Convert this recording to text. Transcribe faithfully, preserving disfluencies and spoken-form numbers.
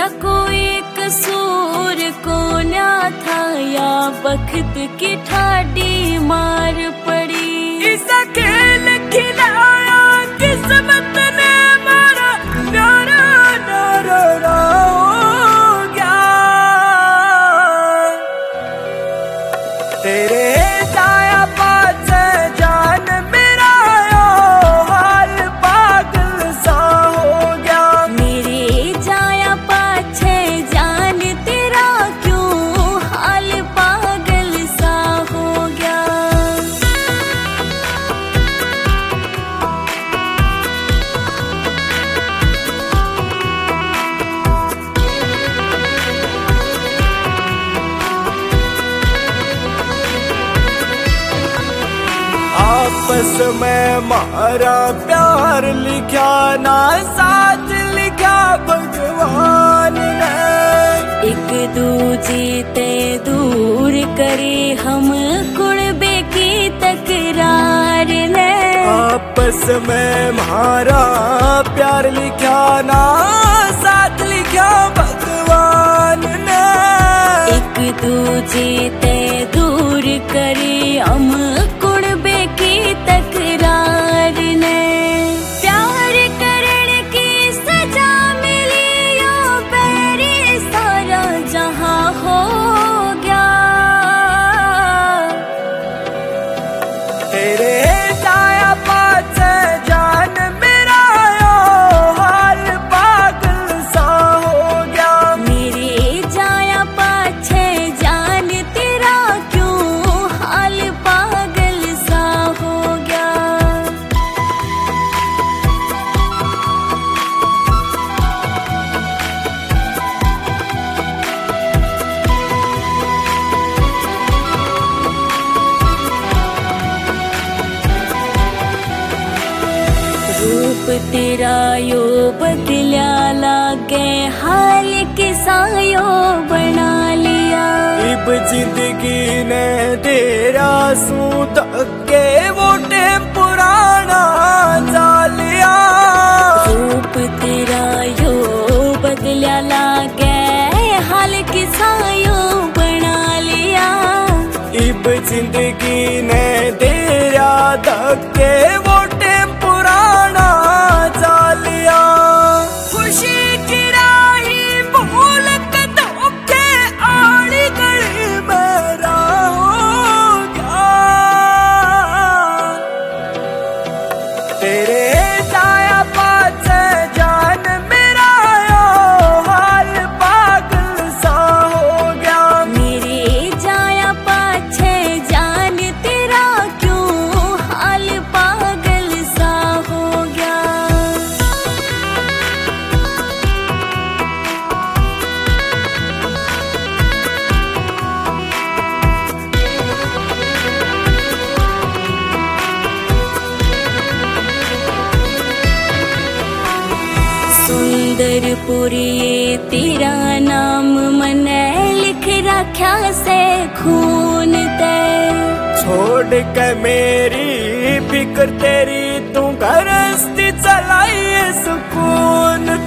मेरा कोई कसूर को ना था या बख्त की ठाडी मार पड़ी। ऐसा खेल खिलाया किस्मत ने मारा नारा नारा ना हो गया। तेरे जाया पास जान मेरा यो हाल पागल सा हो गया। मेरे जाया पाछे जान तेरा क्यों हाल पागल सा हो गया। आपस में मारा प्यार लिखा ना साथ लिखा भगवान ने। एक दूजे ते दूर करे हम कुर्बे की तकरार ने। आपस में मारा प्यार लिखा ना साथ लिखा भगवान ने। एक दूजे ते दूर करे हम कुर्बे की तकरार ने। प्यार करने की सजा मिली यो बैरी सारा जहां हो गया। तेरे जाया पास जान मेरा यो हाल पागल सा हो गया। मेरे जाया पाछे जान तेरा क्यों हाल पागल सा हो गया। रूप तेरा यो बदल्या लागे हाल किसायो बना लिया। इब जिंदगी ने तेरा सू धक्के वो टेम पुराना जा लिया। रूप तेरा यो बदल्या लागे हाल किसायो बना लिया। इब जिंदगी ने तेरा धक्के वो टेम पुराना जा लिया। खुशी की राही भूल के धोखे आड़ी गली मेरा हो गया। तेरे जाया पास जान मेरा यो हाल पागल सा हो गया। मेरे जाया पाछे जान तेरा क्यों हाल पागल सा हो गया। सुंदरपुरी तेरा नाम मने लिख रखा से खून ते। छोड़ के मेरी फिक्र तेरी तू गरस्ती चलाई सुकून